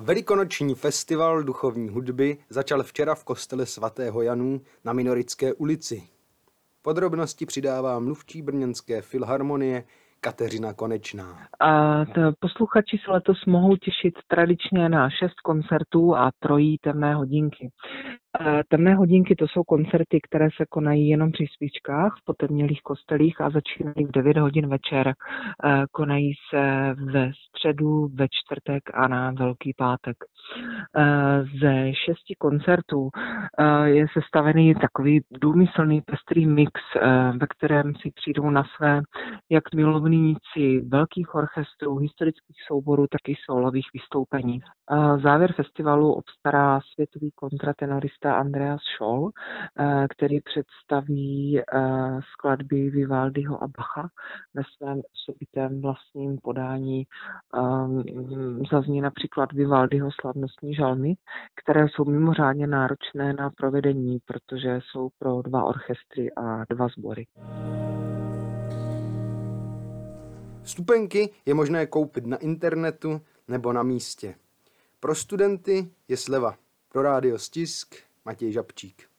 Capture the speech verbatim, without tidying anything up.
Velikonoční festival duchovní hudby začal včera v kostele svatého Janu na Minoritské ulici. Podrobnosti přidává mluvčí brněnské filharmonie Kateřina Konečná. A posluchači se letos mohou těšit tradičně na šest koncertů a trojí temné hodinky. Temné hodinky to jsou koncerty, které se konají jenom při svíčkách v potemnělých kostelích a začínají v devět hodin večer. Konají se ve středu, ve čtvrtek a na Velký pátek. Ze šesti koncertů je sestavený takový důmyslný pestrý mix, ve kterém si přijdou na své jak milovníci velkých orchestrů, historických souborů, tak i sólových vystoupení. Závěr festivalu obstará světový kontratenorista Andreas Scholl, který představí skladby Vivaldiho a Bacha ve svém osobitém vlastním podání. Zazní například Vivaldiho slavnostní žalmy, které jsou mimořádně náročné na provedení, protože jsou pro dva orchestry a dva sbory. Vstupenky je možné koupit na internetu nebo na místě. Pro studenty je sleva. Pro Rádio Stisk Matěj Žabčík.